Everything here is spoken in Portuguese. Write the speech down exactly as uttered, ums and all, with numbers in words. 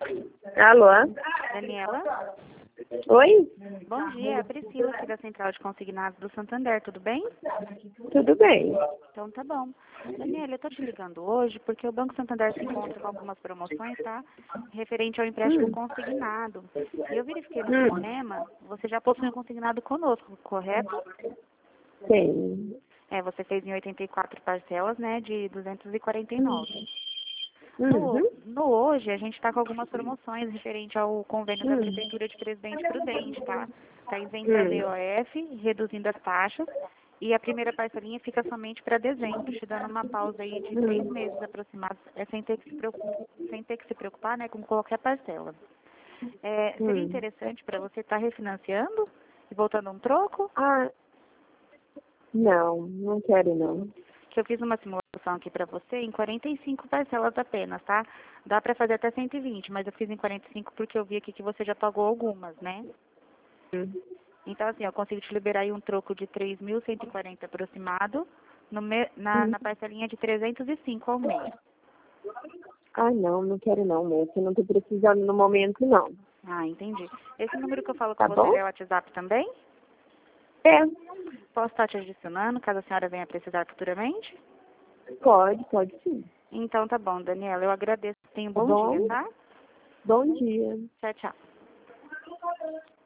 Alô? Daniela? Oi? Bom dia, é a Priscila aqui da Central de Consignados do Santander, tudo bem? Tudo bem? Então tá bom. Daniela, eu tô te ligando hoje porque o Banco Santander se encontra com algumas promoções, tá? Referente ao empréstimo Hum. consignado. E eu verifiquei no Hum. sistema, você já possui um consignado conosco, correto? Tem. É, você fez em oitenta e quatro parcelas, né, de duzentos e quarenta e nove. No, Uhum. no hoje, a gente está com algumas promoções referente ao convênio da Hum. Prefeitura de Presidente Prudente, tá? Está isento a Hum. D O F, reduzindo as taxas, e a primeira parcelinha fica somente para dezembro, te dando uma pausa aí de três Hum. meses aproximados, é, sem, ter que se preocupar, sem ter que se preocupar, né, com qualquer parcela. É, seria Hum. interessante para você estar refinanciando e voltando um troco? Ah, não, não quero não. Que eu fiz uma simulação aqui para você em quarenta e cinco parcelas apenas, tá? Dá para fazer até cento e vinte, mas eu fiz em quarenta e cinco porque eu vi aqui que você já pagou algumas, né? Hum. Então, assim, eu consigo te liberar aí um troco de três mil cento e quarenta aproximado no me, na, Hum. na parcelinha de trezentos e cinco ao mês. Ah, não, não quero não, moça. Eu não tô precisando no momento, não. Ah, entendi. Esse número que eu falo com Tá você bom? é o WhatsApp também? É. Posso estar te adicionando, caso a senhora venha precisar futuramente? Pode, pode sim. Então tá bom, Daniela, eu agradeço. Tenha um Tá bom dia, bom? tá? Bom dia. Tchau, tchau.